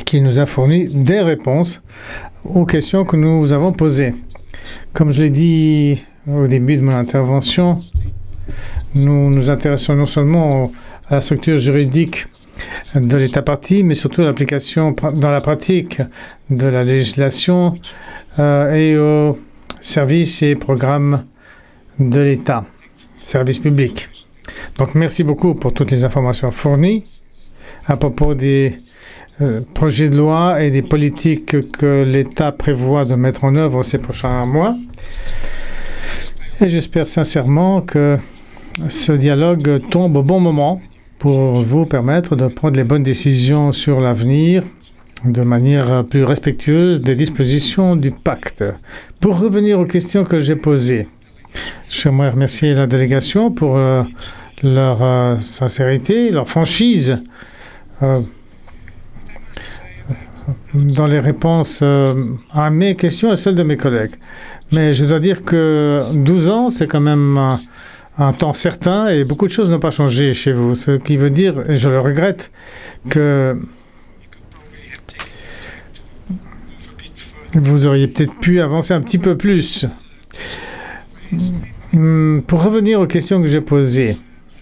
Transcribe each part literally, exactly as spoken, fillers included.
qui nous a fourni des réponses aux questions que nous avons posées. Comme je l'ai dit au début de mon intervention, nous nous intéressons non seulement à la structure juridique de l'État partie, mais surtout à l'application dans la pratique de la législation euh, et aux services et programmes de l'État, services publics. Donc merci beaucoup pour toutes les informations fournies à propos des euh, projets de loi et des politiques que l'État prévoit de mettre en œuvre ces prochains mois. Et j'espère sincèrement que ce dialogue tombe au bon moment pour vous permettre de prendre les bonnes décisions sur l'avenir de manière plus respectueuse des dispositions du pacte. Pour revenir aux questions que j'ai posées, j'aimerais remercier la délégation pour euh, leur euh, sincérité, leur franchise euh, dans les réponses euh, à mes questions et celles de mes collègues. Mais je dois dire que douze ans, c'est quand même un, un temps certain et beaucoup de choses n'ont pas changé chez vous. Ce qui veut dire, et je le regrette, que vous auriez peut-être pu avancer un petit peu plus. Pour revenir aux questions que j'ai posées,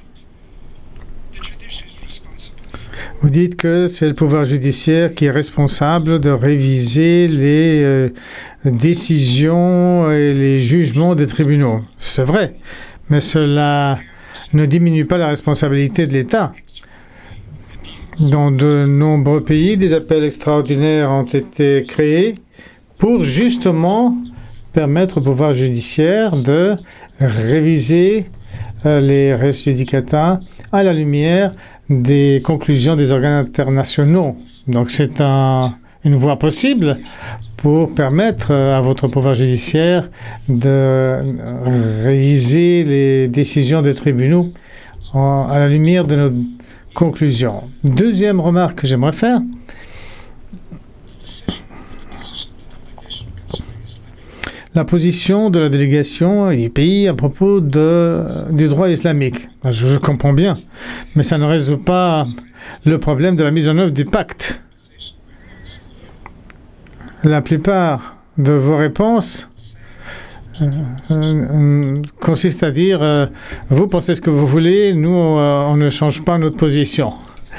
vous dites que c'est le pouvoir judiciaire qui est responsable de réviser les euh, décisions et les jugements des tribunaux. C'est vrai, mais cela ne diminue pas la responsabilité de l'État. Dans de nombreux pays, des appels extraordinaires ont été créés pour justement permettre au pouvoir judiciaire de réviser euh, les res judicata à la lumière des conclusions des organes internationaux. Donc c'est un, une voie possible pour permettre à votre pouvoir judiciaire de réviser les décisions des tribunaux en, à la lumière de nos conclusions. Deuxième remarque que j'aimerais faire, la position de la délégation et du pays à propos de, du droit islamique. Je, je comprends bien, mais ça ne résout pas le problème de la mise en œuvre du pacte. La plupart de vos réponses euh, euh, consistent à dire euh, vous pensez ce que vous voulez, nous euh, on ne change pas notre position.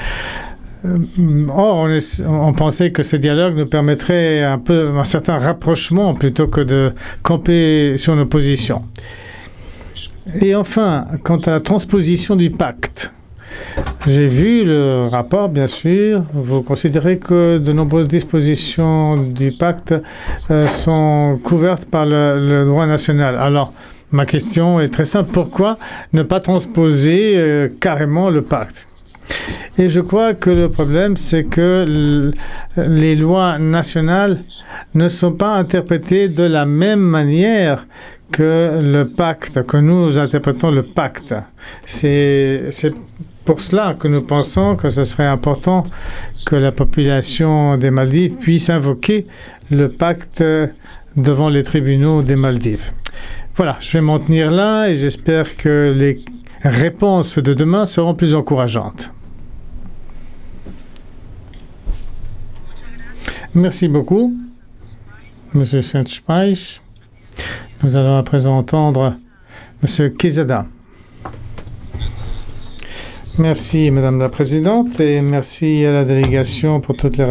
Or, on, est, on pensait que ce dialogue nous permettrait un peu un certain rapprochement plutôt que de camper sur nos positions. Et enfin, quant à la transposition du pacte, j'ai vu le rapport, bien sûr. Vous considérez que de nombreuses dispositions du pacte euh, sont couvertes par le, le droit national. Alors, ma question est très simple. Pourquoi ne pas transposer euh, carrément le pacte ? Et je crois que le problème, c'est que les lois nationales ne sont pas interprétées de la même manière que le pacte, que nous interprétons le pacte. C'est, c'est pour cela que nous pensons que ce serait important que la population des Maldives puisse invoquer le pacte devant les tribunaux des Maldives. Voilà, je vais m'en tenir là et j'espère que les réponses de demain seront plus encourageantes. Merci beaucoup, Monsieur Saint-Speich. Nous allons à présent entendre Monsieur Quezada. Merci, Madame la Présidente, et merci à la délégation pour toutes les